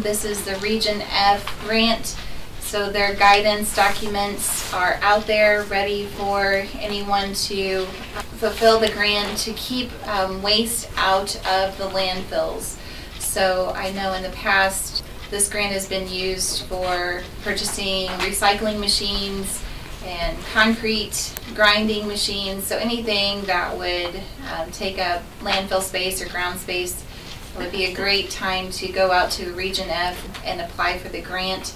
This is the Region F grant. So their guidance documents are out there ready for anyone to fulfill the grant to keep waste out of the landfills. So I know in the past this grant has been used for purchasing recycling machines and concrete grinding machines. So anything that would take up landfill space or ground space, it would be a great time to go out to Region F and apply for the grant.